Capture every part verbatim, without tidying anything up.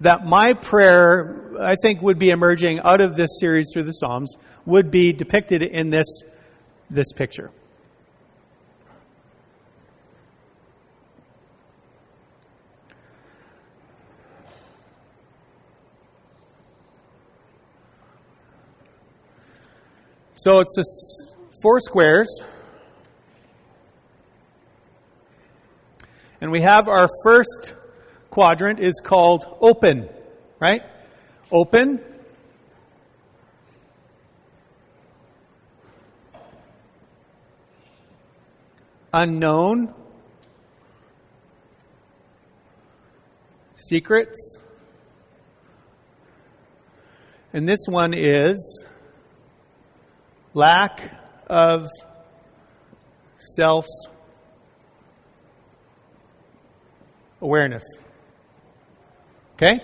that my prayer, I think, would be emerging out of this series through the Psalms, would be depicted in this, this picture. So it's a, four squares. And we have our first quadrant is called open, right? Open. Unknown. Secrets. And this one is lack of self-awareness. Okay?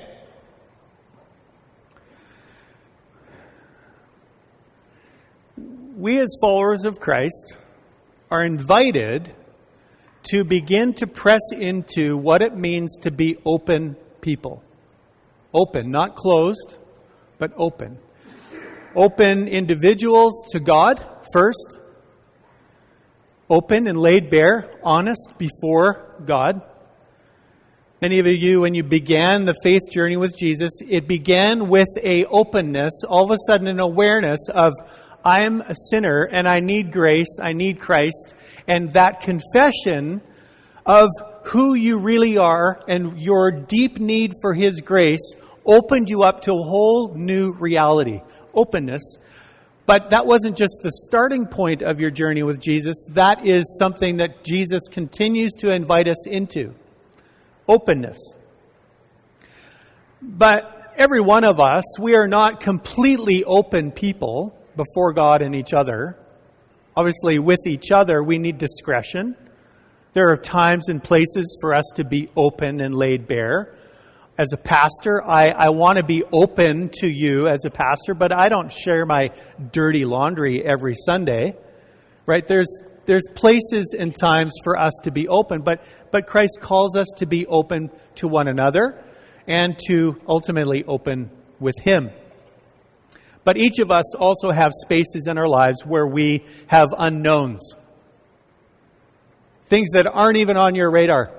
We as followers of Christ are invited to begin to press into what it means to be open people. Open, not closed, but open. Open individuals to God first. Open and laid bare, honest before God. Many of you, when you began the faith journey with Jesus, it began with a openness, all of a sudden an awareness of, I am a sinner and I need grace, I need Christ. And that confession of who you really are and your deep need for His grace opened you up to a whole new reality. Openness. But that wasn't just the starting point of your journey with Jesus. That is something that Jesus continues to invite us into. Openness. But every one of us, we are not completely open people before God and each other. Obviously, with each other, we need discretion. There are times and places for us to be open and laid bare. As a pastor, I, I want to be open to you as a pastor, but I don't share my dirty laundry every Sunday, right? There's there's places and times for us to be open, but but Christ calls us to be open to one another and to ultimately open with Him. But each of us also have spaces in our lives where we have unknowns. Things that aren't even on your radar.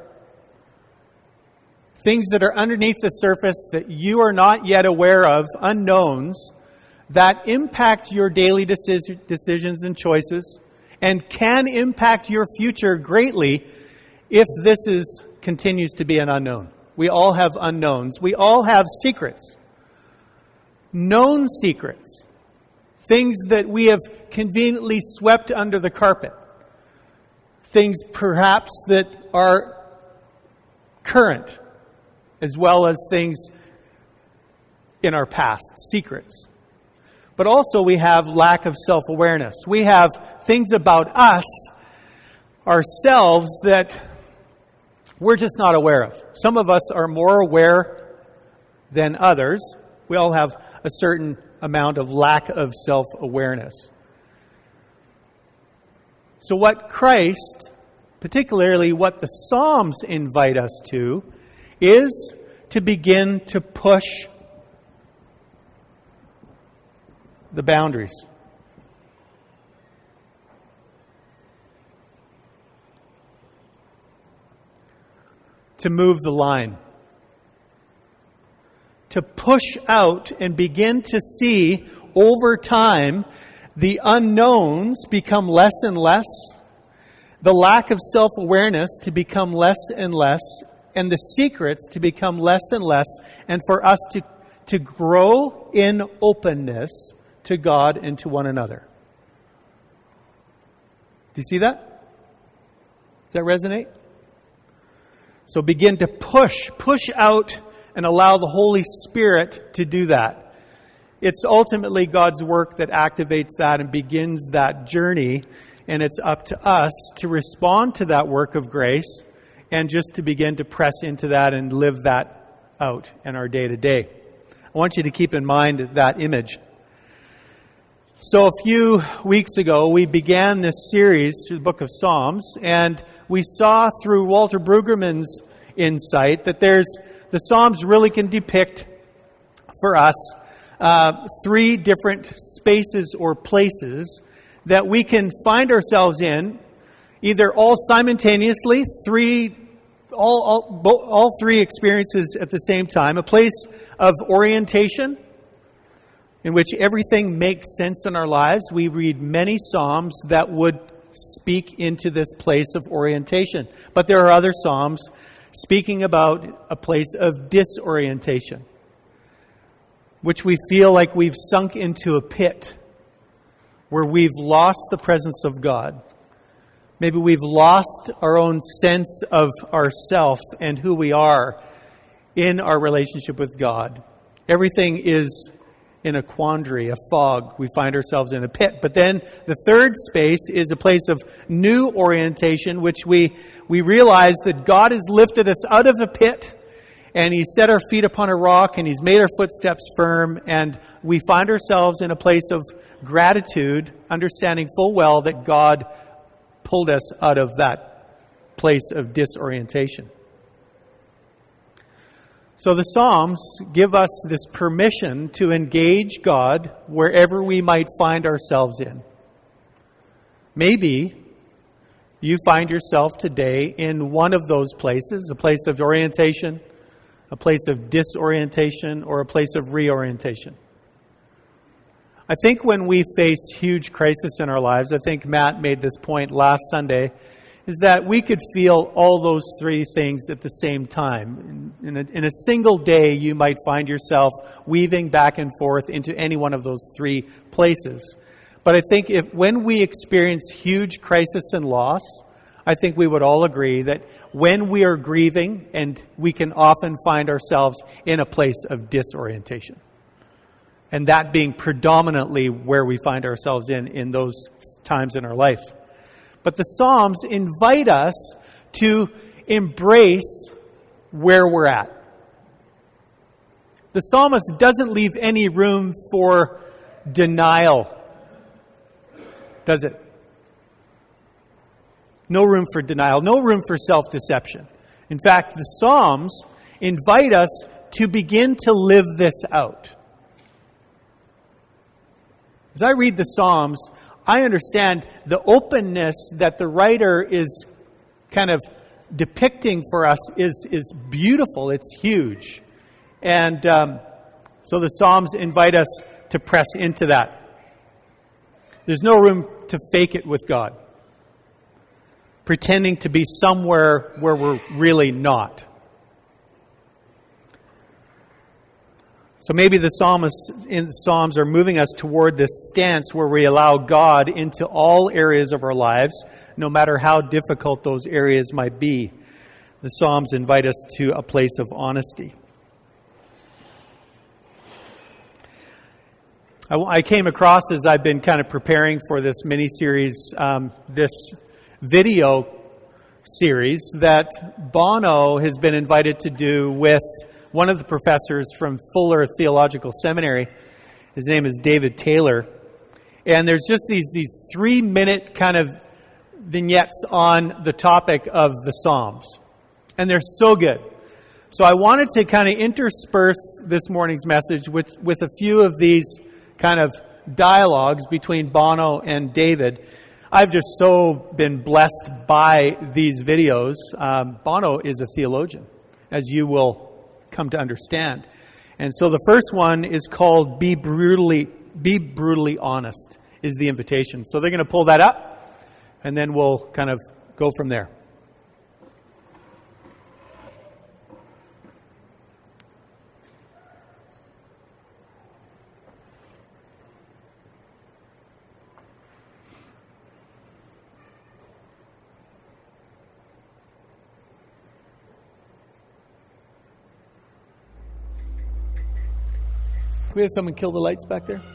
Things that are underneath the surface that you are not yet aware of, unknowns, that impact your daily decis- decisions and choices and can impact your future greatly if this is continues to be an unknown. We all have unknowns. We all have secrets. Known secrets. Things that we have conveniently swept under the carpet. Things perhaps that are current, as well as things in our past, secrets. But also we have lack of self-awareness. We have things about us, ourselves, that we're just not aware of. Some of us are more aware than others. We all have a certain amount of lack of self-awareness. So what Christ, particularly what the Psalms invite us to, is to begin to push the boundaries. To move the line. To push out and begin to see over time the unknowns become less and less, the lack of self-awareness to become less and less, and the secrets to become less and less, and for us to, to grow in openness to God and to one another. Do you see that? Does that resonate? So begin to push, push out and allow the Holy Spirit to do that. It's ultimately God's work that activates that and begins that journey, and it's up to us to respond to that work of grace and just to begin to press into that and live that out in our day-to-day. I want you to keep in mind that image. So a few weeks ago, we began this series through the book of Psalms, and we saw through Walter Brueggemann's insight that there's the Psalms really can depict for us uh, three different spaces or places that we can find ourselves in, either all simultaneously, three, all, all, bo- all three experiences at the same time. A place of orientation, in which everything makes sense in our lives. We read many Psalms that would speak into this place of orientation. But there are other Psalms speaking about a place of disorientation, which we feel like we've sunk into a pit where we've lost the presence of God. Maybe we've lost our own sense of ourself and who we are in our relationship with God. Everything is in a quandary, a fog. We find ourselves in a pit. But then the third space is a place of new orientation, which we, we realize that God has lifted us out of the pit, and He's set our feet upon a rock, and He's made our footsteps firm, and we find ourselves in a place of gratitude, understanding full well that God pulled us out of that place of disorientation. So the Psalms give us this permission to engage God wherever we might find ourselves in. Maybe you find yourself today in one of those places, a place of orientation, a place of disorientation, or a place of reorientation. I think when we face huge crisis in our lives, I think Matt made this point last Sunday, is that we could feel all those three things at the same time. In a, in a single day, you might find yourself weaving back and forth into any one of those three places. But I think if when we experience huge crisis and loss, I think we would all agree that when we are grieving, and we can often find ourselves in a place of disorientation. And that being predominantly where we find ourselves in, in those times in our life. But the Psalms invite us to embrace where we're at. The psalmist doesn't leave any room for denial, does it? No room for denial, no room for self-deception. In fact, the Psalms invite us to begin to live this out. As I read the Psalms, I understand the openness that the writer is kind of depicting for us is, is beautiful. It's huge. And um, so the Psalms invite us to press into that. There's no room to fake it with God, pretending to be somewhere where we're really not. So maybe the psalmists in the Psalms are moving us toward this stance where we allow God into all areas of our lives, no matter how difficult those areas might be. The Psalms invite us to a place of honesty. I, I came across, as I've been kind of preparing for this mini-series, um, this video series that Bono has been invited to do with one of the professors from Fuller Theological Seminary. His name is David Taylor. And there's just these, these three-minute kind of vignettes on the topic of the Psalms. And they're so good. So I wanted to kind of intersperse this morning's message with, with a few of these kind of dialogues between Bono and David. I've just so been blessed by these videos. Um, Bono is a theologian, as you will come to understand. And so the first one is called Be Brutally, Be Brutally Honest, is the invitation. So they're going to pull that up, and then we'll kind of go from there. Can we have someone kill the lights back there?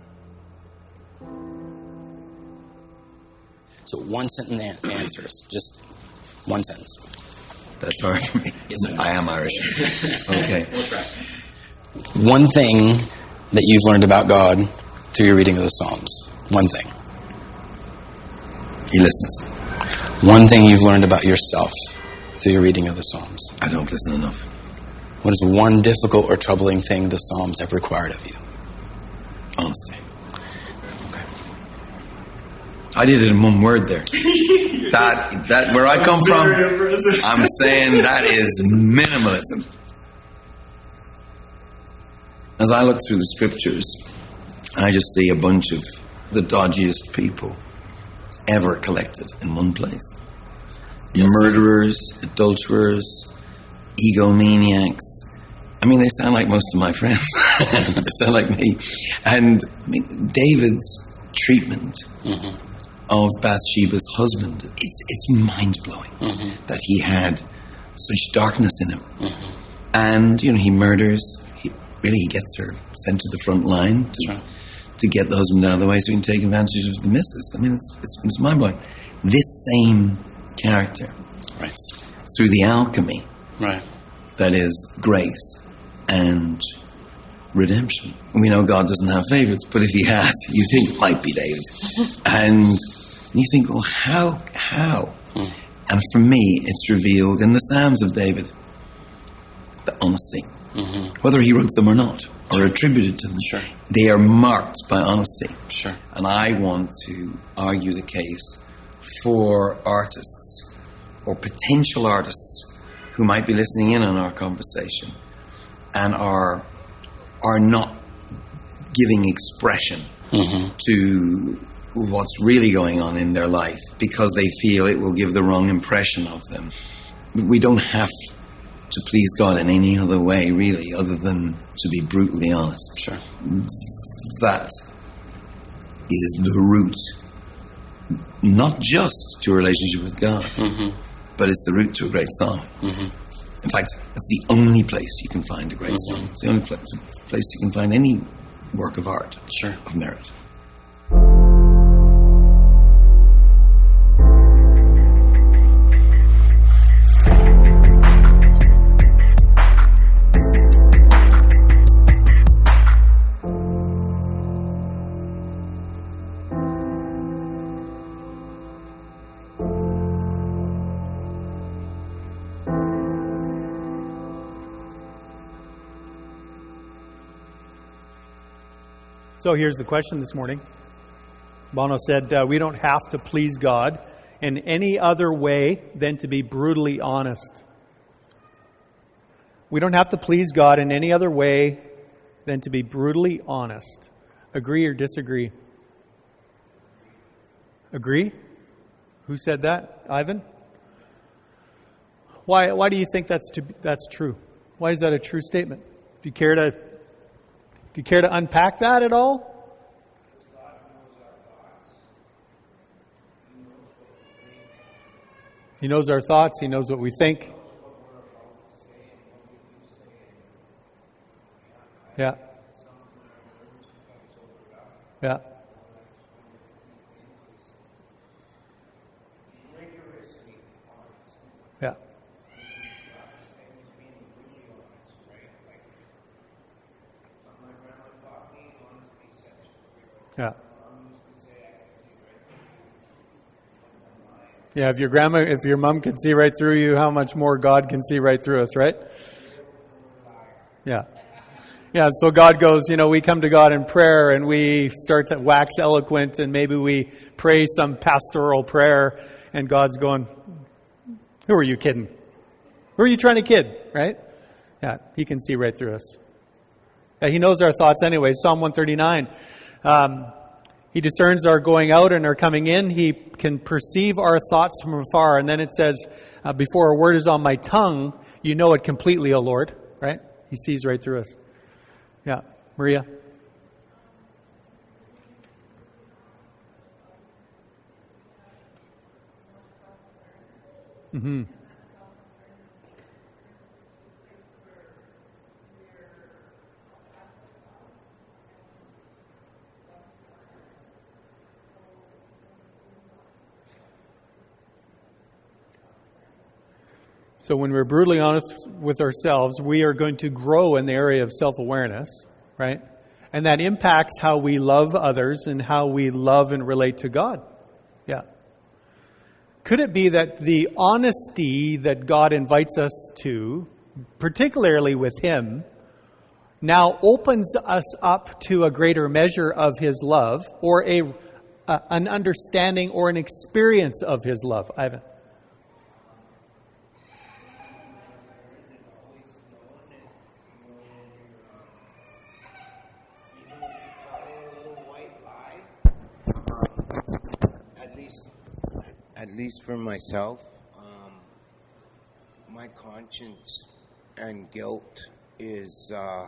So one sentence answers, just one sentence. That's hard for me. I am Irish. Okay. We'll try. One thing that you've learned about God through your reading of the Psalms. One thing. He listens. One thing you've learned about yourself through your reading of the Psalms. I don't listen enough. What is one difficult or troubling thing the Psalms have required of you? Honesty. Okay. I did it in one word there. that that where I come from, I'm saying that is minimalism. As I look through the scriptures, I just see a bunch of the dodgiest people ever collected in one place. Yes. Murderers, adulterers, egomaniacs. I mean, they sound like most of my friends. They sound like me. And I mean, David's treatment mm-hmm. of Bathsheba's husband, it's it's mind-blowing mm-hmm. that he had such darkness in him. Mm-hmm. And, you know, he murders, he, really he gets her sent to the front line to, right. to get the husband out of the way so he can take advantage of the missus. I mean, it's, it's, it's mind-blowing. This same character, right, through the alchemy, right, that is grace and redemption. We know God doesn't have favorites, but if he has, you think it might be David. And you think, well, how? How? Mm. And for me, it's revealed in the Psalms of David, the honesty. Mm-hmm. Whether he wrote them or not, or sure. attributed to them. Sure. They are marked by honesty. Sure. And I want to argue the case for artists, or potential artists, who might be listening in on our conversation and are are not giving expression mm-hmm. to what's really going on in their life because they feel it will give the wrong impression of them. We don't have to please God in any other way, really, other than to be brutally honest. Sure. That is the root, not just to a relationship with God, mm-hmm. but it's the route to a great song. Mm-hmm. In fact, it's the only place you can find a great mm-hmm. song. It's the only place, place you can find any work of art sure. of merit. So here's the question this morning. Bono said, uh, we don't have to please God in any other way than to be brutally honest. We don't have to please God in any other way than to be brutally honest. Agree or disagree? Agree? Who said that? Ivan? Why, why do you think that's, to, that's true? Why is that a true statement? Do you care to Do you care to unpack that at all? He knows our thoughts. He knows what we think. Yeah. Yeah. Yeah. Yeah. Yeah, if your grandma, if your mom can see right through you, how much more God can see right through us, right? Yeah. Yeah, so God goes, you know, we come to God in prayer and we start to wax eloquent and maybe we pray some pastoral prayer and God's going, who are you kidding? Who are you trying to kid, right? Yeah, He can see right through us. Yeah, He knows our thoughts anyway. Psalm one thirty-nine. Um, he discerns our going out and our coming in. He can perceive our thoughts from afar. And then it says, uh, before a word is on my tongue, you know it completely, O Lord. Right? He sees right through us. Yeah. Maria? Mm-hmm. So when we're brutally honest with ourselves, we are going to grow in the area of self-awareness, right? And that impacts how we love others and how we love and relate to God. Yeah. Could it be that the honesty that God invites us to particularly with Him, now opens us up to a greater measure of His love, or a uh, an understanding or an experience of His love. Ivan. At least for myself, um, my conscience and guilt is uh,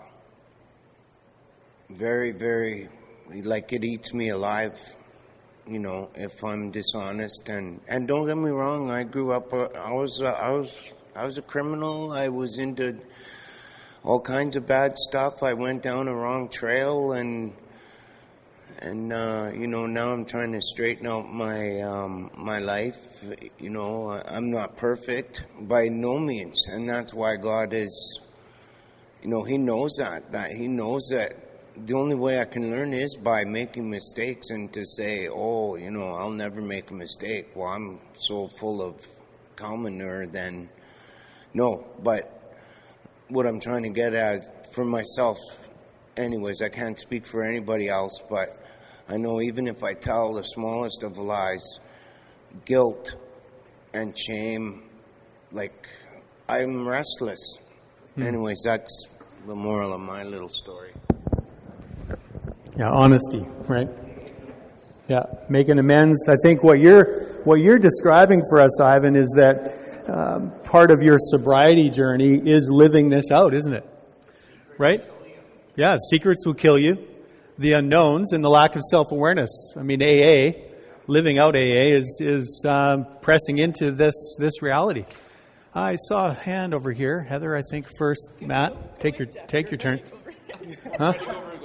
very, very, like it eats me alive, you know, if I'm dishonest. And, and don't get me wrong, I grew up, uh, I was, uh, I was, I was a criminal. I was into all kinds of bad stuff. I went down a wrong trail, and And, uh, you know, now I'm trying to straighten out my um, my life. You know, I'm not perfect by no means. And that's why God is, you know, He knows that. That He knows that the only way I can learn is by making mistakes, and to say, oh, you know, I'll never make a mistake. Well, I'm so full of commoner, then no. But what I'm trying to get at for myself, anyways, I can't speak for anybody else, but I know even if I tell the smallest of lies, guilt and shame, like, I'm restless. Hmm. Anyways, that's the moral of my little story. Yeah, honesty, right? Yeah, making amends. I think what you're what you're describing for us, Ivan, is that um, part of your sobriety journey is living this out, isn't it? Right? Yeah, secrets will kill you. The unknowns and the lack of self-awareness. I mean, A A, living out A A is is um, pressing into this this reality. I saw a hand over here, Heather. I think first, Matt. Take your take your turn. Huh?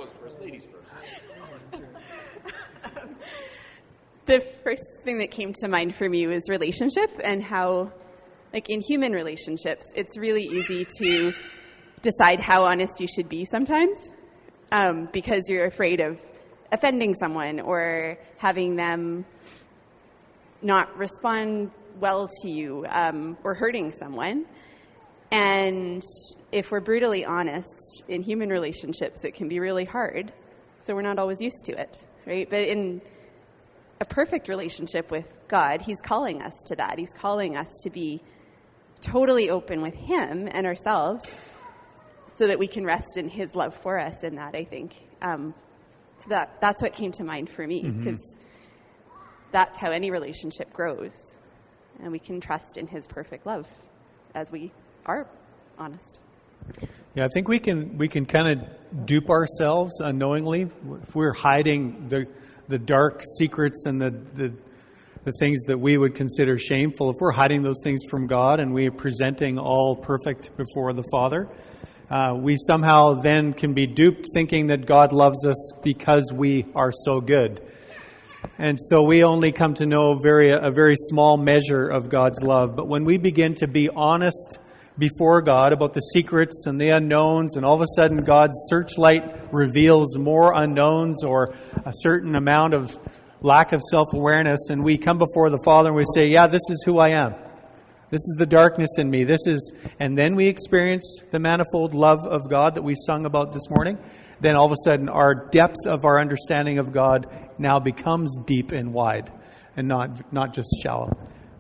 The first thing that came to mind for me was relationship, and how, like in human relationships, it's really easy to decide how honest you should be sometimes. Um, because you're afraid of offending someone or having them not respond well to you, um, or hurting someone. And if we're brutally honest, in human relationships, it can be really hard. So we're not always used to it, right? But in a perfect relationship with God, He's calling us to that. He's calling us to be totally open with Him and ourselves, so that we can rest in His love for us in that, I think. Um, so that that's what came to mind for me, because mm-hmm. that's how any relationship grows. And we can trust in His perfect love as we are honest. Yeah, I think we can we can kind of dupe ourselves unknowingly if we're hiding the the dark secrets and the, the the things that we would consider shameful. If we're hiding those things from God and we are presenting all perfect before the Father, Uh, we somehow then can be duped thinking that God loves us because we are so good. And so we only come to know very a very small measure of God's love. But when we begin to be honest before God about the secrets and the unknowns, and all of a sudden God's searchlight reveals more unknowns or a certain amount of lack of self-awareness, and we come before the Father and we say, yeah, this is who I am. This is the darkness in me. This is, and then we experience the manifold love of God that we sung about this morning. Then all of a sudden, our depth of our understanding of God now becomes deep and wide, and not not just shallow.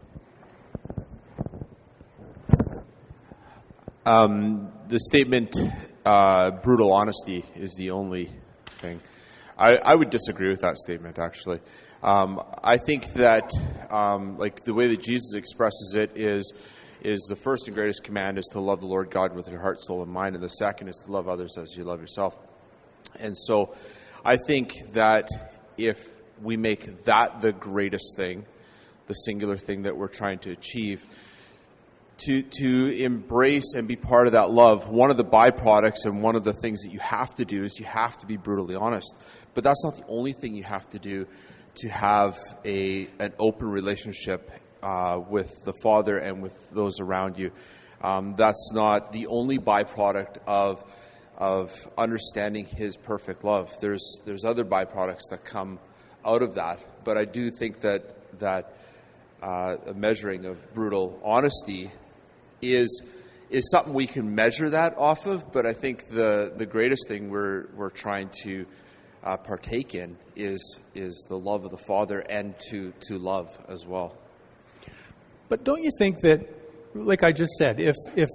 Um, the statement, uh, "brutal honesty," is the only thing. I, I would disagree with that statement, actually. Um, I think that, um, like the way that Jesus expresses it is, is the first and greatest command is to love the Lord God with your heart, soul, and mind, and the second is to love others as you love yourself. And so, I think that if we make that the greatest thing, the singular thing that we're trying to achieve, to to embrace and be part of that love, one of the byproducts and one of the things that you have to do is you have to be brutally honest. But that's not the only thing you have to do to have a an open relationship uh, with the Father and with those around you. Um, that's not the only byproduct of of understanding His perfect love. There's there's other byproducts that come out of that. But I do think that that uh, a measuring of brutal honesty is is something we can measure that off of. But I think the, the greatest thing we're we're trying to uh, partake in is is the love of the Father, and to to love as well. But don't you think that, like I just said, if if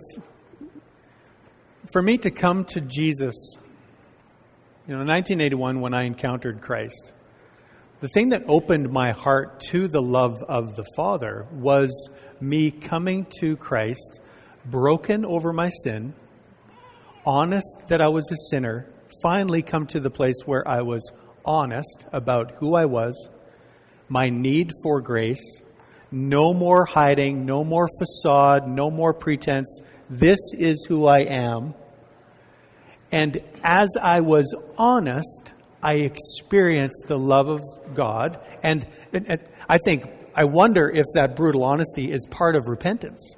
for me to come to Jesus, you know, in nineteen eighty-one when I encountered Christ, the thing that opened my heart to the love of the Father was me coming to Christ, broken over my sin, honest that I was a sinner, finally come to the place where I was honest about who I was, my need for grace, no more hiding, no more facade, no more pretense. This is who I am. And as I was honest, I experienced the love of God. And, and I think, I wonder if that brutal honesty is part of repentance.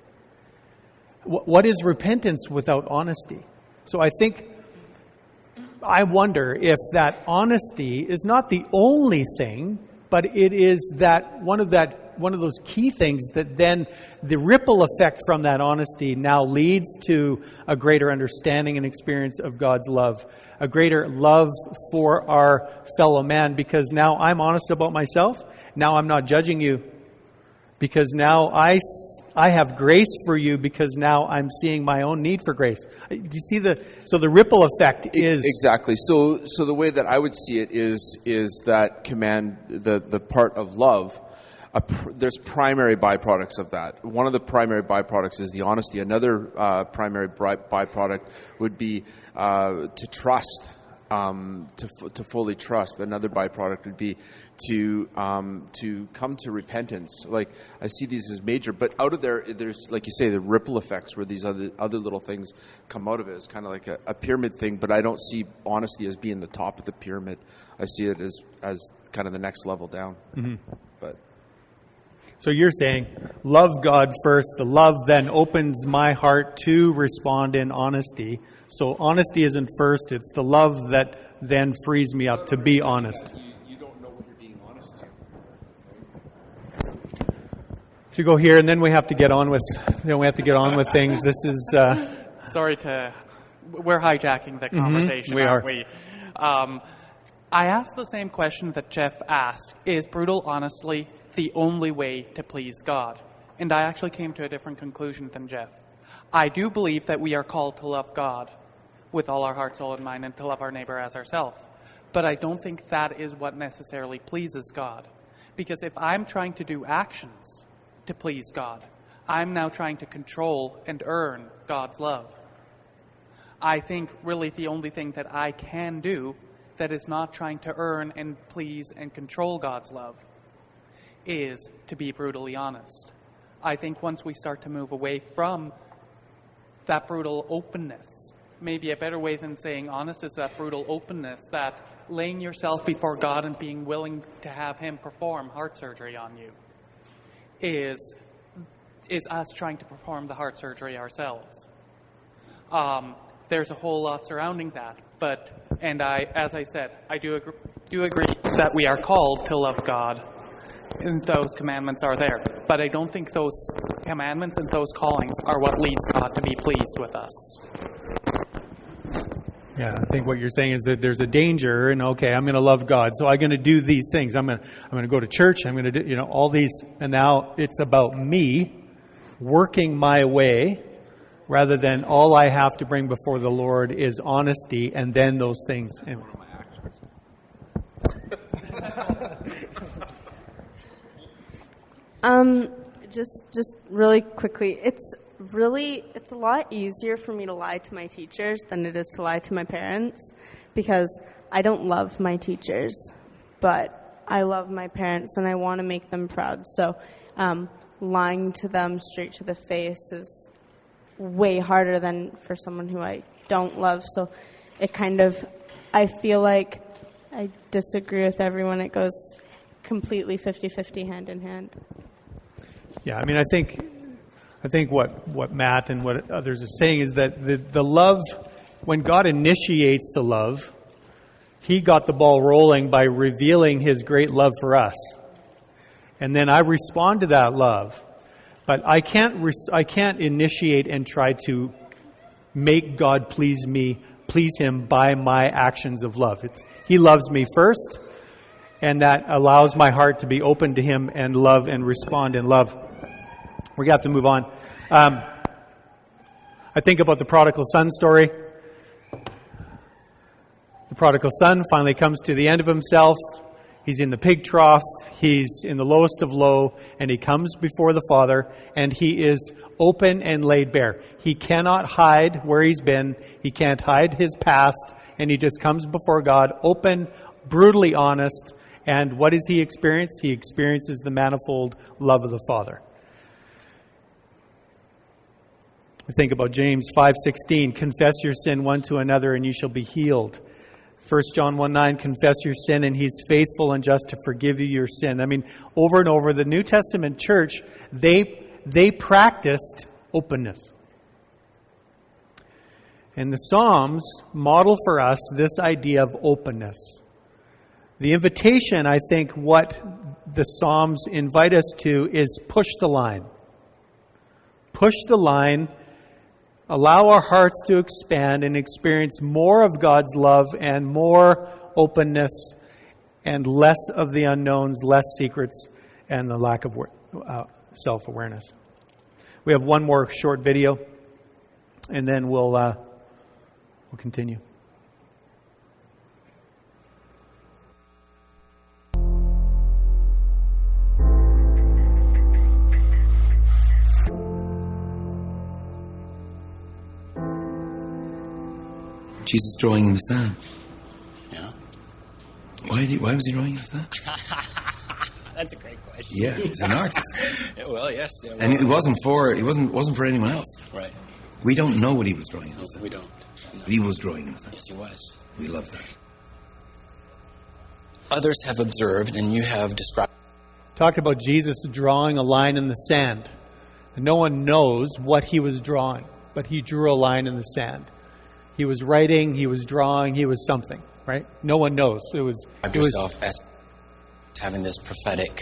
What is repentance without honesty? So I think, I wonder if that honesty is not the only thing, but it is that one of that one of those key things that then the ripple effect from that honesty now leads to a greater understanding and experience of God's love, a greater love for our fellow man, because now I'm honest about myself. Now I'm not judging you, because now I, I have grace for you, because now I'm seeing my own need for grace. Do you see the, so the ripple effect is... Exactly. So so the way that I would see it is is that command, the, the part of love, a pr- there's primary byproducts of that. One of the primary byproducts is the honesty. Another uh, primary by- byproduct would be uh, to trust, um, to f- to fully trust. Another byproduct would be to um, to come to repentance. Like, I see these as major, but out of there, there's, like you say, the ripple effects where these other other little things come out of it. It's kind of like a, a pyramid thing, but I don't see honesty as being the top of the pyramid. I see it as as kind of the next level down. Mm-hmm. But. So you're saying, love God first. The love then opens my heart to respond in honesty. So honesty isn't first. It's the love that then frees me up to be honest. You, you don't know what you're being honest to. To go here, and then we have to get on with. Then we have to get on with things. This is. Uh, Sorry to. We're hijacking the conversation, mm-hmm, we aren't are. we? Um, I asked the same question that Jeff asked. Is brutal honestly the only way to please God? And I actually came to a different conclusion than Jeff. I do believe that we are called to love God with all our heart, soul, and mind, and to love our neighbor as ourselves. But I don't think that is what necessarily pleases God. Because if I'm trying to do actions to please God, I'm now trying to control and earn God's love. I think really the only thing that I can do that is not trying to earn and please and control God's love is to be brutally honest. I think once we start to move away from that brutal openness, maybe a better way than saying honest is that brutal openness, that laying yourself before God and being willing to have Him perform heart surgery on you, is is us trying to perform the heart surgery ourselves. Um, there's a whole lot surrounding that, but and I, as I said, I do agree, do agree that we are called to love God. And those commandments are there. But I don't think those commandments and those callings are what leads God to be pleased with us. Yeah, I think what you're saying is that there's a danger, and okay, I'm going to love God, so I'm going to do these things. I'm going to, I'm going to go to church. I'm going to do, you know, all these, and now it's about me working my way, rather than all I have to bring before the Lord is honesty, and then those things. Anyway. Um, just just really quickly, it's really, it's a lot easier for me to lie to my teachers than it is to lie to my parents, because I don't love my teachers, but I love my parents and I want to make them proud. So um, lying to them straight to the face is way harder than for someone who I don't love. So it kind of, I feel like I disagree with everyone. It goes completely fifty-fifty, hand in hand. Yeah, I mean, I think I think what, what Matt and what others are saying is that the, the love, when God initiates the love, He got the ball rolling by revealing His great love for us. And then I respond to that love. But I can't res- I can't initiate and try to make God please me, please him by my actions of love. It's he loves me first, and that allows my heart to be open to him and love and respond in love. We're going to have to move on. Um, I think about the prodigal son story. The prodigal son finally comes to the end of himself. He's in the pig trough. He's in the lowest of low, and he comes before the Father, and he is open and laid bare. He cannot hide where he's been. He can't hide his past, and he just comes before God, open, brutally honest. And what does he experience? He experiences the manifold love of the Father. Think about James five sixteen. Confess your sin one to another, and you shall be healed. First John one nine, confess your sin, and he's faithful and just to forgive you your sin. I mean, over and over, the New Testament church, they they practiced openness. And the Psalms model for us this idea of openness. The invitation, I think, what the Psalms invite us to is push the line. Push the line. Allow our hearts to expand and experience more of God's love and more openness and less of the unknowns, less secrets, and the lack of uh, self-awareness. We have one more short video, and then we'll uh, we'll continue. Jesus drawing in the sand. Yeah. Why did he, why was he drawing in the sand? That's a great question. Yeah, he's an artist. Yeah, well, yes. Yeah, well, And it wasn't for it wasn't wasn't for anyone else. Right. We don't know what he was drawing in the No, sand. we don't. No. But he was drawing in the sand. Yes, he was. We love that. Others have observed, and you have described. Talked about Jesus drawing a line in the sand. And no one knows what he was drawing, but he drew a line in the sand. He was writing, he was drawing, he was something, right? No one knows. It was... Describe it was yourself as having this prophetic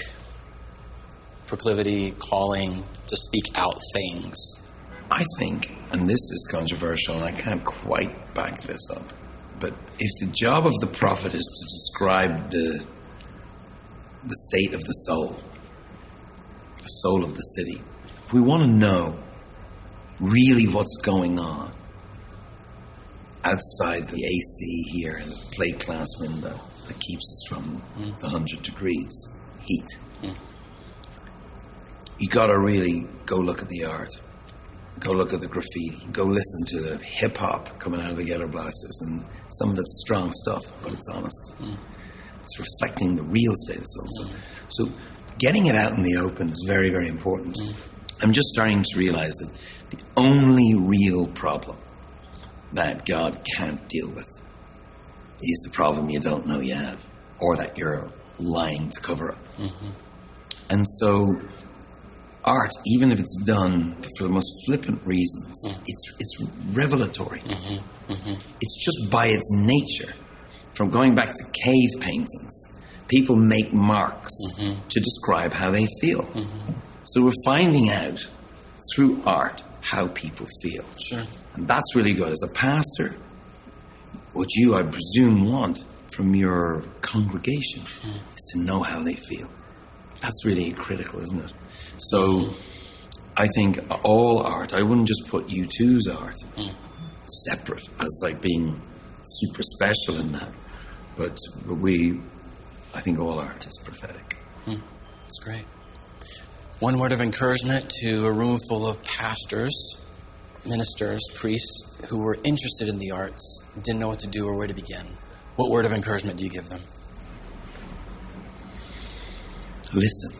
proclivity, calling to speak out things. I think, and this is controversial, and I can't quite back this up, but if the job of the prophet is to describe the the state of the soul, the soul of the city, if we want to know really what's going on outside the A C here in the plate glass window that keeps us from mm. the one hundred degrees heat, mm. you got to really go look at the art. Go look at the graffiti. Go listen to the hip-hop coming out of the Ghetto Blasters. And some of it's strong stuff, but it's honest. Mm. It's reflecting the real state of the soul. Mm. So, so getting it out in the open is very, very important. Mm. I'm just starting to realize that the only real problem that God can't deal with is the problem you don't know you have, or that you're lying to cover up. Mm-hmm. And so art, even if it's done for the most flippant reasons, mm. it's it's revelatory. Mm-hmm. Mm-hmm. It's just by its nature. From going back to cave paintings, people make marks mm-hmm. to describe how they feel. Mm-hmm. So we're finding out through art how people feel. Sure. And that's really good. As a pastor, what you, I presume, want from your congregation mm. is to know how they feel. That's really critical, isn't it? So I think all art, I wouldn't just put U two's art mm. separate as like being super special in that. But we, I think all art is prophetic. Mm. That's great. One word of encouragement to a room full of pastors, ministers, priests who were interested in the arts, didn't know what to do or where to begin. What word of encouragement do you give them? Listen.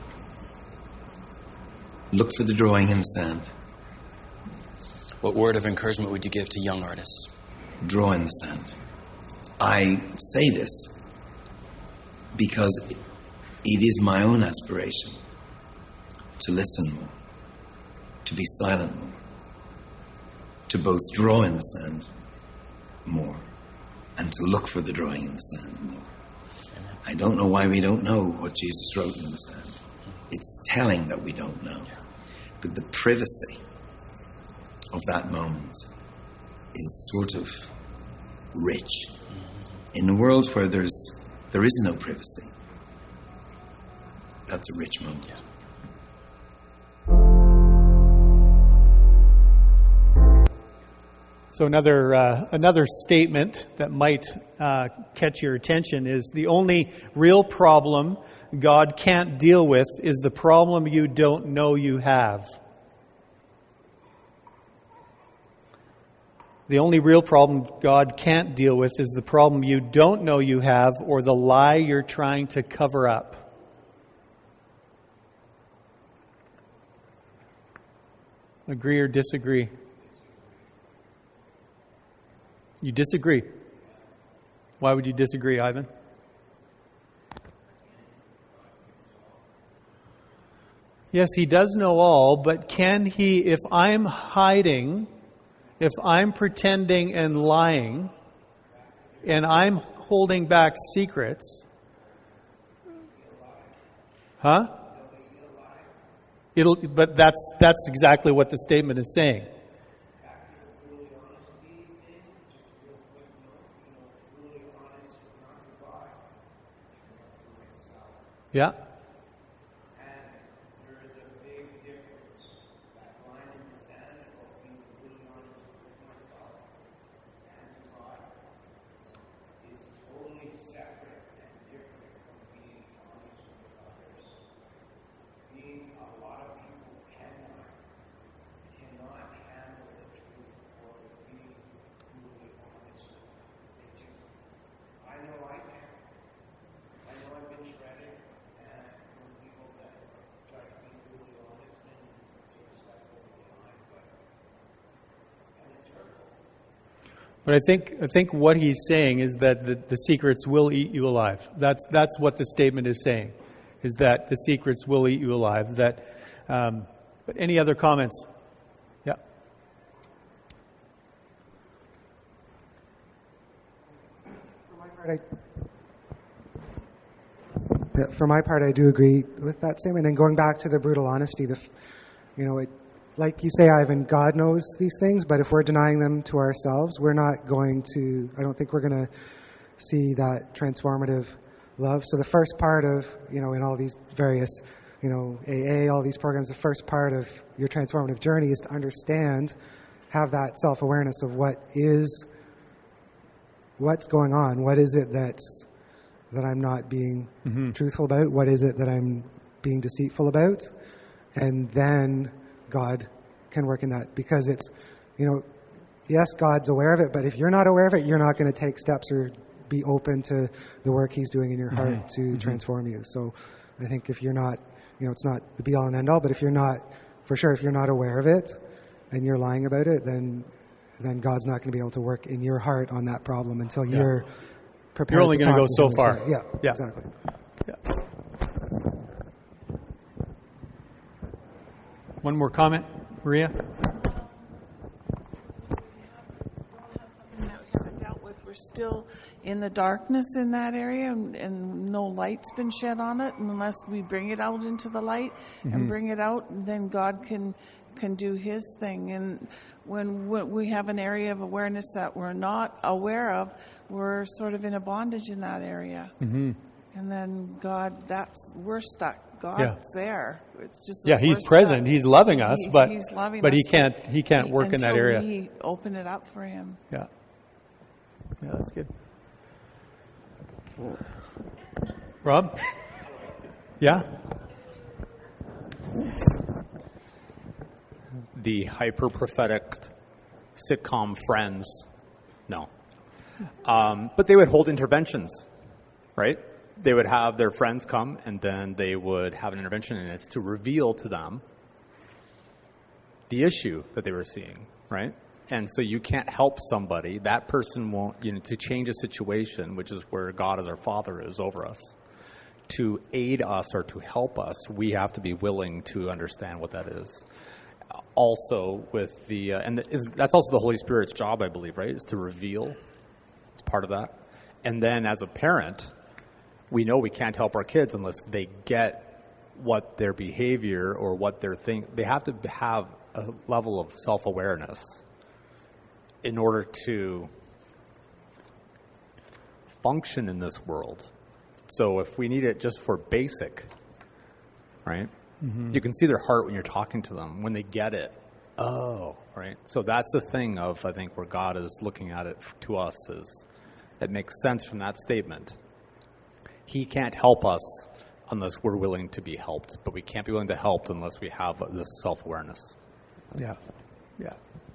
Look for the drawing in the sand. What word of encouragement would you give to young artists? Draw in the sand. I say this because it is my own aspiration to listen more, to be silent more, to both draw in the sand more and to look for the drawing in the sand more. I don't know why we don't know what Jesus wrote in the sand. It's telling that we don't know. But the privacy of that moment is sort of rich. In a world where there's there is no privacy, that's a rich moment. Yeah. So another uh, another statement that might uh, catch your attention is the only real problem God can't deal with is the problem you don't know you have. The only real problem God can't deal with is the problem you don't know you have or the lie you're trying to cover up. Agree or disagree? You disagree. Why would you disagree, Ivan? Yes, he does know all, but can he, if I'm hiding, if I'm pretending and lying, and I'm holding back secrets, huh? It'll, but that's that's exactly what the statement is saying. Yeah. But I think I think what he's saying is that the, the secrets will eat you alive. That's that's what the statement is saying, is that the secrets will eat you alive. That. Um, but any other comments? Yeah. For my part, I, yeah, for my part, I do agree with that statement. And going back to the brutal honesty, the, you know, it. Like you say, Ivan, God knows these things, but if we're denying them to ourselves, we're not going to, I don't think we're going to see that transformative love. So the first part of, you know, in all these various, you know, A A, all these programs, the first part of your transformative journey is to understand, have that self-awareness of what is, what's going on. What is it that's, that I'm not being mm-hmm. truthful about? What is it that I'm being deceitful about? And then God can work in that, because it's, you know, yes, God's aware of it, but if you're not aware of it, you're not going to take steps or be open to the work He's doing in your heart mm-hmm. to mm-hmm. transform you. So I think if you're not, you know, it's not the be all and end all, but if you're not, for sure, if you're not aware of it and you're lying about it, then then God's not going to be able to work in your heart on that problem until yeah. you're prepared. You're only to going to go so Him far. Yeah, yeah, exactly. Yeah. One more comment, Maria? We're still in the darkness in that area, and, and no light's been shed on it. And unless we bring it out into the light mm-hmm. and bring it out, then God can can do His thing. And when, when we have an area of awareness that we're not aware of, we're sort of in a bondage in that area. Mm-hmm. And then God, that's we're stuck. God's yeah. there. It's just yeah, He's present. He's loving us, he, but he's loving but us, He can't He can't he, work in that area. We open it up for Him. Yeah, yeah, that's good. Rob, yeah. The hyper-prophetic sitcom Friends, no. Um, but they would hold interventions, right? They would have their friends come, and then they would have an intervention, and it's to reveal to them the issue that they were seeing, right? And so you can't help somebody. That person won't, you know, to change a situation, which is where God as our Father is over us. To aid us or to help us, we have to be willing to understand what that is. Also with the, uh, and the, is, that's also the Holy Spirit's job, I believe, right, is to reveal. It's part of that. And then as a parent, we know we can't help our kids unless they get what their behavior or what their thing, they have to have a level of self-awareness in order to function in this world. So if we need it just for basic, right? Mm-hmm. You can see their heart when you're talking to them, when they get it. Oh, right. So that's the thing of, I think, where God is looking at it to us is it makes sense from that statement. He can't help us unless we're willing to be helped, but we can't be willing to help unless we have this self-awareness. Yeah, yeah.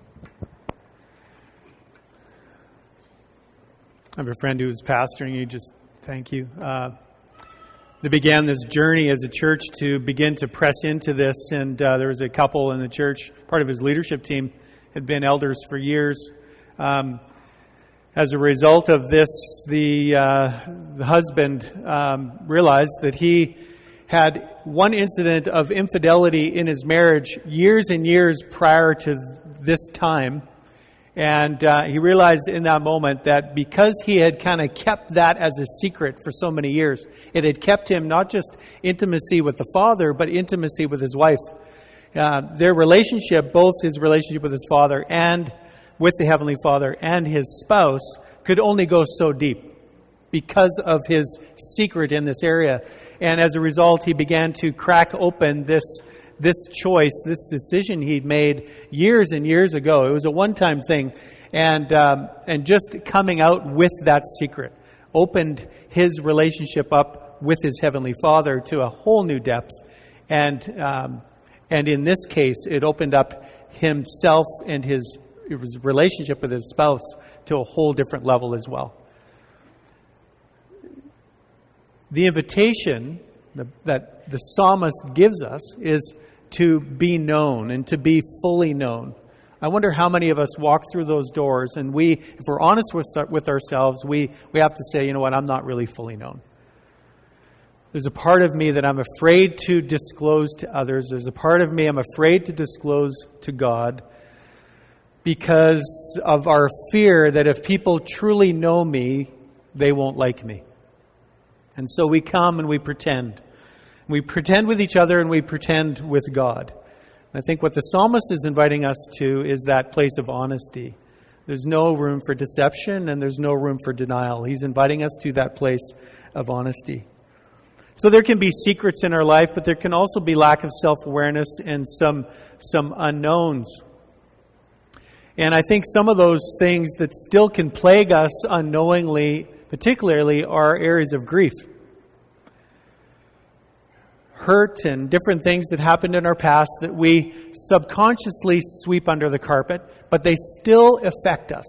I have a friend who was pastoring you. Just thank you. Uh, they began this journey as a church to begin to press into this, and uh, there was a couple in the church. Part of his leadership team had been elders for years. Um, as a result of this, the, uh, the husband um, realized that he had one incident of infidelity in his marriage years and years prior to this time. And uh, he realized in that moment that because he had kind of kept that as a secret for so many years, it had kept him not just intimacy with the father, but intimacy with his wife. Uh, their relationship, both his relationship with his father and with the Heavenly Father and his spouse, could only go so deep because of his secret in this area. And as a result, he began to crack open this this choice, this decision he'd made years and years ago. It was a one-time thing. And um, and just coming out with that secret opened his relationship up with his Heavenly Father to a whole new depth. And um, and in this case, it opened up himself and his, his relationship with his spouse to a whole different level as well. The invitation that the psalmist gives us is to be known and to be fully known. I wonder how many of us walk through those doors and we, if we're honest with, with ourselves, we, we have to say, you know what, I'm not really fully known. There's a part of me that I'm afraid to disclose to others. There's a part of me I'm afraid to disclose to God because of our fear that if people truly know me, they won't like me. And so we come and we pretend. We pretend with each other and we pretend with God. I think what the psalmist is inviting us to is that place of honesty. There's no room for deception and there's no room for denial. He's inviting us to that place of honesty. So there can be secrets in our life, but there can also be lack of self-awareness and some, some unknowns. And I think some of those things that still can plague us unknowingly, particularly, are areas of grief. Hurt and different things that happened in our past that we subconsciously sweep under the carpet, but they still affect us.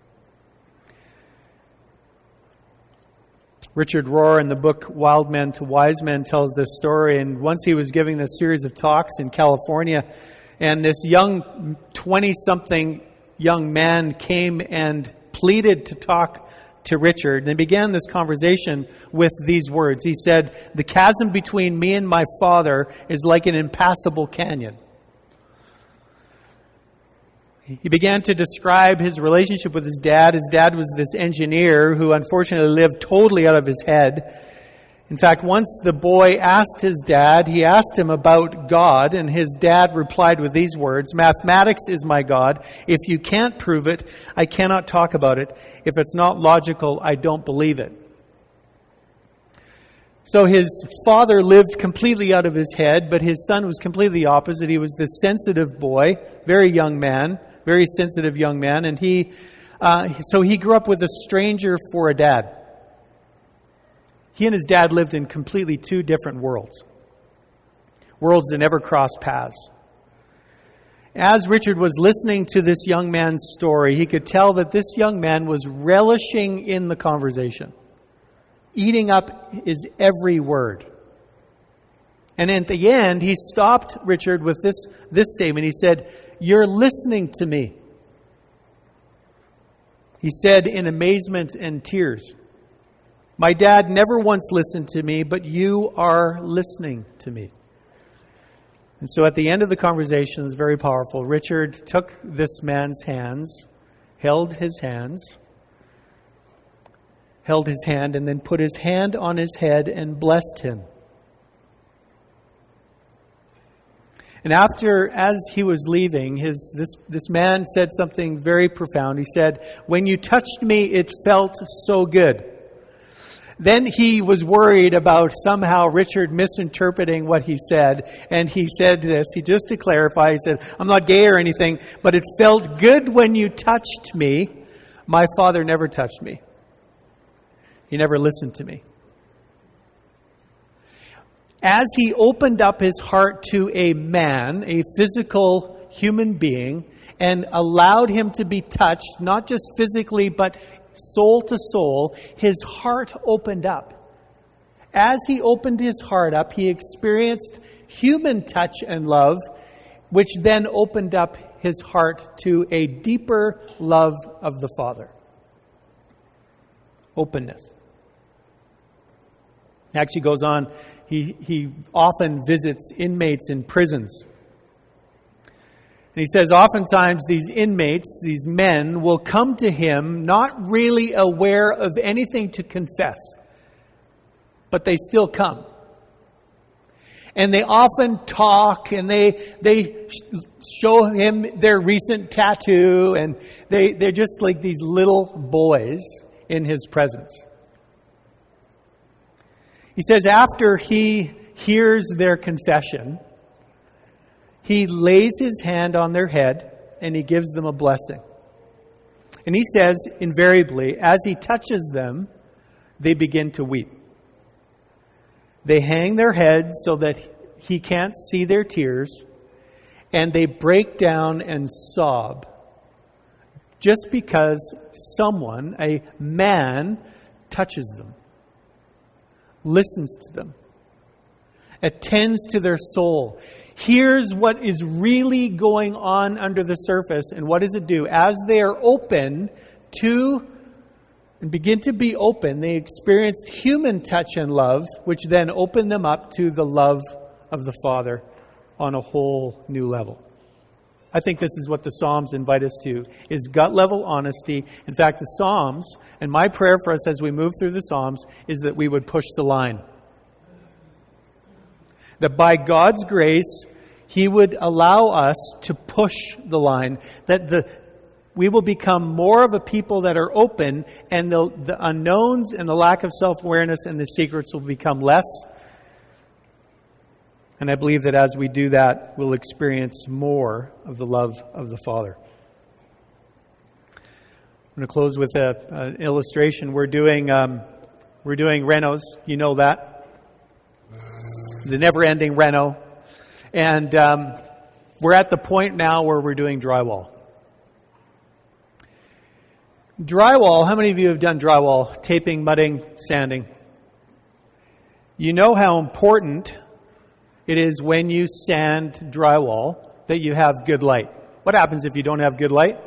Richard Rohr in the book Wild Men to Wise Men tells this story, and once he was giving this series of talks in California, and this young twenty-something young man came and pleaded to talk to Richard, and began this conversation with these words. He said, "The chasm between me and my father is like an impassable canyon." He began to describe his relationship with his dad. His dad was this engineer who unfortunately lived totally out of his head. In fact, once the boy asked his dad, he asked him about God, and his dad replied with these words, "Mathematics is my God. If you can't prove it, I cannot talk about it. If it's not logical, I don't believe it." So his father lived completely out of his head, but his son was completely opposite. He was this sensitive boy, very young man, very sensitive young man, and he, uh, so he grew up with a stranger for a dad. He and his dad lived in completely two different worlds. Worlds that never crossed paths. As Richard was listening to this young man's story, he could tell that this young man was relishing in the conversation, eating up his every word. And at the end, he stopped Richard with this, this statement. He said, "You're listening to me." He said in amazement and tears, "My dad never once listened to me, but you are listening to me." And so at the end of the conversation, it was very powerful. Richard took this man's hands, held his hands, held his hand, and then put his hand on his head and blessed him. And after, as he was leaving, his this, this man said something very profound. He said, "When you touched me, it felt so good." Then he was worried about somehow Richard misinterpreting what he said. And he said this, he just to clarify, he said, "I'm not gay or anything, but it felt good when you touched me. My father never touched me. He never listened to me." As he opened up his heart to a man, a physical human being, and allowed him to be touched, not just physically, but soul to soul, his heart opened up. As he opened his heart up, he experienced human touch and love, which then opened up his heart to a deeper love of the Father. Openness. He actually goes on, he, he often visits inmates in prisons. And he says oftentimes these inmates, these men, will come to him not really aware of anything to confess, but they still come. And they often talk and they they show him their recent tattoo, and they, they're just like these little boys in his presence. He says after he hears their confession, he lays his hand on their head and he gives them a blessing. And he says, invariably, as he touches them, they begin to weep. They hang their heads so that he can't see their tears, and they break down and sob just because someone, a man, touches them, listens to them, attends to their soul, hears what is really going on under the surface. And what does it do? As they are open to and begin to be open, they experienced human touch and love, which then opened them up to the love of the Father on a whole new level. I think this is what the Psalms invite us to, is gut-level honesty. In fact, the Psalms, and my prayer for us as we move through the Psalms, is that we would push the line. That by God's grace, He would allow us to push the line. That the we will become more of a people that are open, and the, the unknowns and the lack of self-awareness and the secrets will become less. And I believe that as we do that, we'll experience more of the love of the Father. I'm going to close with a, an illustration. We're doing um, we're doing renos. You know that. The never-ending reno. And um, we're at the point now where we're doing drywall. Drywall, how many of you have done drywall? Taping, mudding, sanding. You know how important it is when you sand drywall that you have good light. What happens if you don't have good light?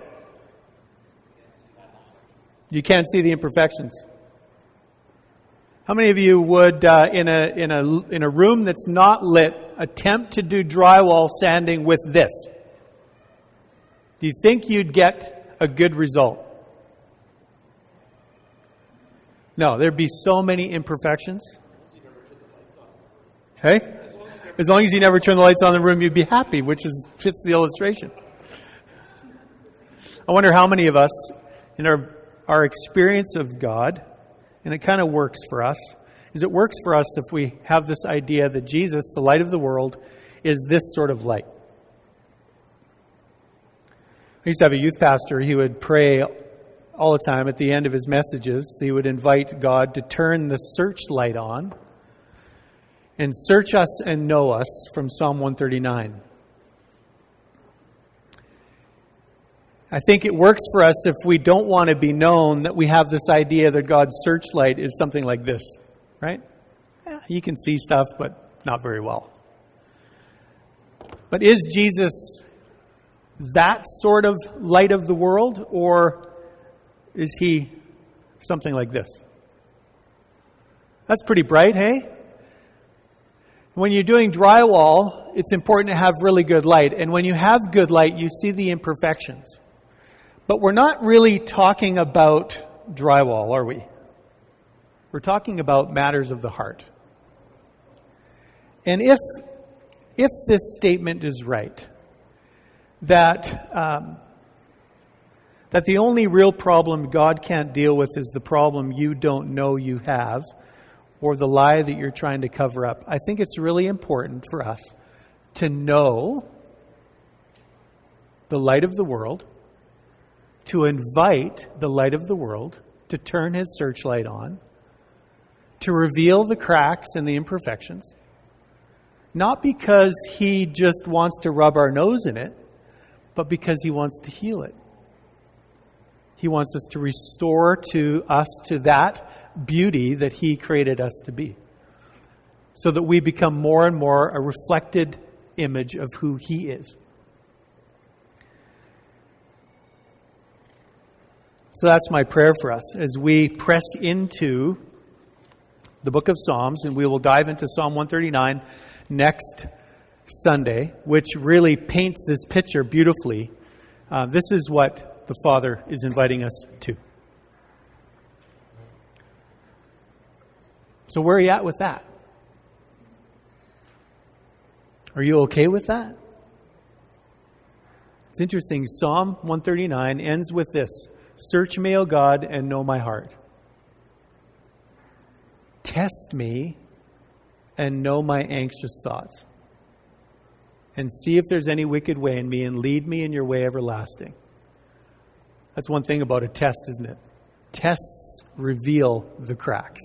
You can't see the imperfections. How many of you would, uh, in a in a in a room that's not lit, attempt to do drywall sanding with this? Do you think you'd get a good result? No, there'd be so many imperfections. Hey? As long as you never turn the lights on in the room, you'd be happy, which is fits the illustration. I wonder how many of us, in our our experience of God, and it kind of works for us, is it works for us if we have this idea that Jesus, the light of the world, is this sort of light. I used to have a youth pastor. He would pray all the time at the end of his messages. He would invite God to turn the searchlight on and search us and know us from Psalm one thirty-nine. I think it works for us if we don't want to be known that we have this idea that God's searchlight is something like this, right? Yeah, you can see stuff, but not very well. But is Jesus that sort of light of the world, or is He something like this? That's pretty bright, hey? When you're doing drywall, it's important to have really good light. And when you have good light, you see the imperfections. But we're not really talking about drywall, are we? We're talking about matters of the heart. And if if this statement is right, that um, that the only real problem God can't deal with is the problem you don't know you have, or the lie that you're trying to cover up, I think it's really important for us to know the light of the world, to invite the light of the world to turn his searchlight on, to reveal the cracks and the imperfections, not because he just wants to rub our nose in it, but because he wants to heal it. He wants us to restore to us to that beauty that he created us to be, so that we become more and more a reflected image of who he is. So that's my prayer for us as we press into the book of Psalms, and we will dive into Psalm one thirty-nine next Sunday, which really paints this picture beautifully. Uh, this is what the Father is inviting us to. So where are you at with that? Are you okay with that? It's interesting. Psalm one thirty-nine ends with this: "Search me, O God, and know my heart. Test me and know my anxious thoughts. And see if there's any wicked way in me, and lead me in your way everlasting." That's one thing about a test, isn't it? Tests reveal the cracks.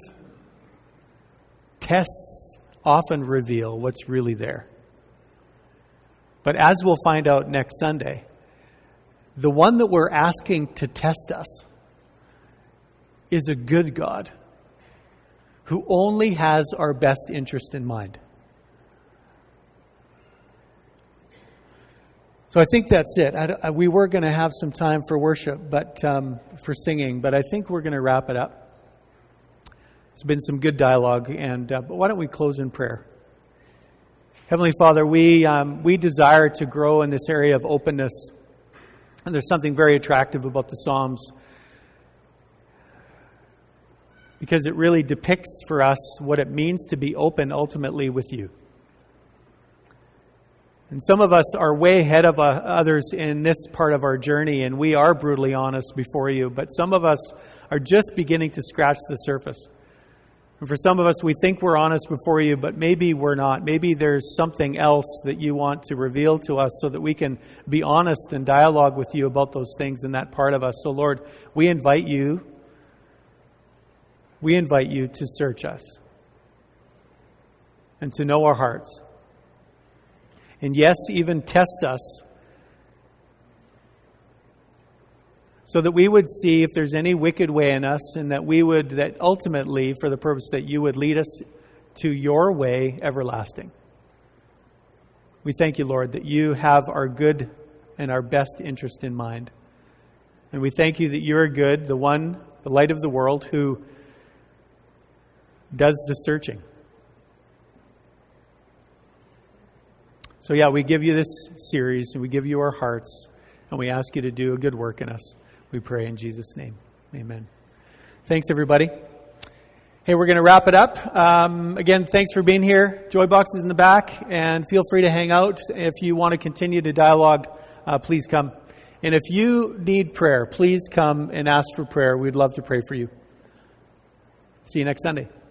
Tests often reveal what's really there. But as we'll find out next Sunday, the one that we're asking to test us is a good God who only has our best interest in mind. So I think that's it. I, I, we were going to have some time for worship, but um, for singing, but I think we're going to wrap it up. It's been some good dialogue, and uh, but why don't we close in prayer? Heavenly Father, we um, we desire to grow in this area of openness, and there's something very attractive about the Psalms, because it really depicts for us what it means to be open ultimately with you. And some of us are way ahead of uh, others in this part of our journey, and we are brutally honest before you. But some of us are just beginning to scratch the surface. And for some of us, we think we're honest before you, but maybe we're not. Maybe there's something else that you want to reveal to us so that we can be honest and dialogue with you about those things in that part of us. So Lord, we invite you, we invite you to search us and to know our hearts. And yes, even test us, so that we would see if there's any wicked way in us, and that we would, that ultimately, for the purpose that you would lead us to your way everlasting. We thank you, Lord, that you have our good and our best interest in mind. And we thank you that you're good, the one, the light of the world, who does the searching. So yeah, we give you this series, and we give you our hearts, and we ask you to do a good work in us. We pray in Jesus' name. Amen. Thanks, everybody. Hey, we're going to wrap it up. Um, again, thanks for being here. Joy box is in the back, and feel free to hang out. If you want to continue to dialogue, uh, please come. And if you need prayer, please come and ask for prayer. We'd love to pray for you. See you next Sunday.